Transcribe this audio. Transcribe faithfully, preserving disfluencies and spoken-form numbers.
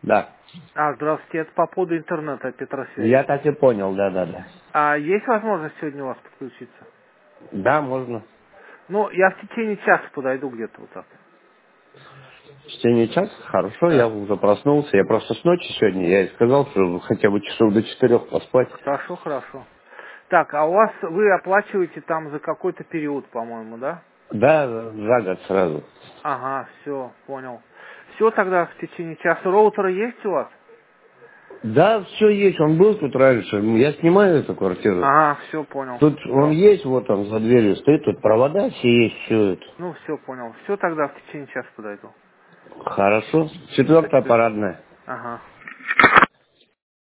Да. А, здравствуйте, это по поводу интернета, Петросвязь. Я так и понял, да, да, да. А есть возможность сегодня у вас подключиться? Да, можно. Ну, я в течение часа подойду где-то вот так. В течение часа? Хорошо, я Да. уже проснулся. Я просто с ночи сегодня, я и сказал, что хотя бы часов до четырех поспать. Хорошо, хорошо. Так, а у вас, вы оплачиваете там за какой-то период, по-моему, да? Да, за год сразу. Ага, все, понял. Все, тогда в течение часа. Роутер есть у вас? Да, все есть, он был тут раньше. Я снимаю эту квартиру. Ага, все, понял. Тут он Все. есть, вот он за дверью стоит, тут провода все есть, все это. Ну, все, понял. Все, тогда в течение часа подойду. Хорошо. До Четвертая свидания. парадная. Ага.